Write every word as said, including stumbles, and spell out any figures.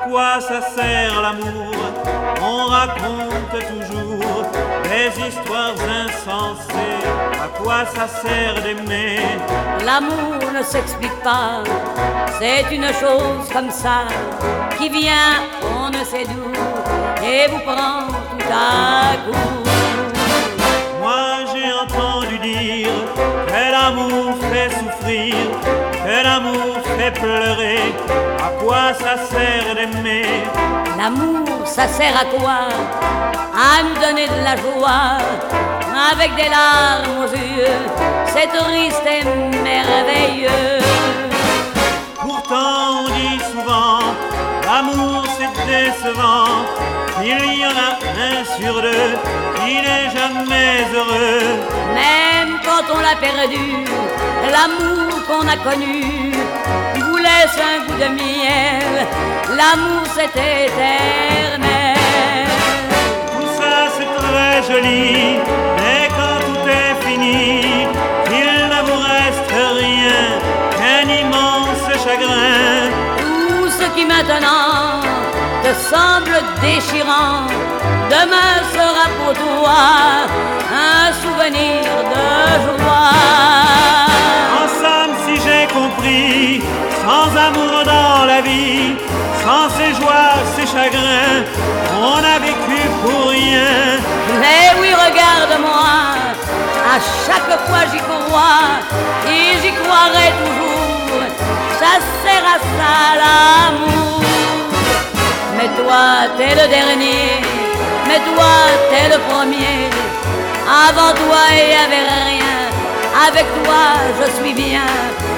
quoi ça sert l'amour? On raconte toujours des histoires insensées. À quoi ça sert d'aimer? L'amour ne s'explique pas, c'est une chose comme ça qui vient, on ne sait d'où, et vous prend tout à coup. Moi j'ai entendu dire que l'amour fait souffrir, que l'amour fait pleurer. À quoi ça sert d'aimer? L'amour, ça sert à quoi? À nous donner de la joie, avec des larmes aux yeux, c'est triste et merveilleux. Pourtant on dit souvent, l'amour c'est décevant. Il y en a un sur deux qui n'est jamais heureux. Même quand on l'a perdu, l'amour qu'on a connu vous laisse un goût de miel. L'amour c'est éternel. Tout ça c'est très joli, mais quand tout est fini, il ne vous reste rien qu'un immense chagrin. Tout ce qui maintenant te semble déchirant, demain sera pour toi un souvenir de joie. En somme, si j'ai compris, sans amour dans la vie, sans ses joies, ses chagrins, on a vécu pour rien. Mais oui, regarde-moi, à chaque fois j'y crois, et j'y croirai toujours, ça sert à ça l'amour. Mais toi, t'es le dernier, mais toi, t'es le premier. Avant toi, il n'y avait rien, avec toi, je suis bien.